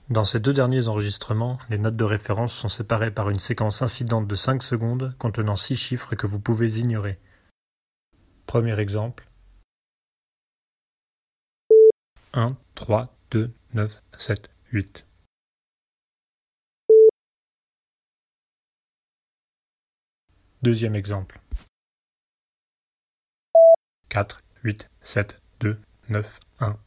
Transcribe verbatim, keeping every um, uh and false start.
Dans ces deux derniers enregistrements, les notes de référence sont séparées par une séquence incidente de cinq secondes contenant six chiffres que vous pouvez ignorer. Premier exemple. un, trois, deux, neuf, sept, huit. Deuxième exemple. quatre, huit, sept, deux, neuf, un.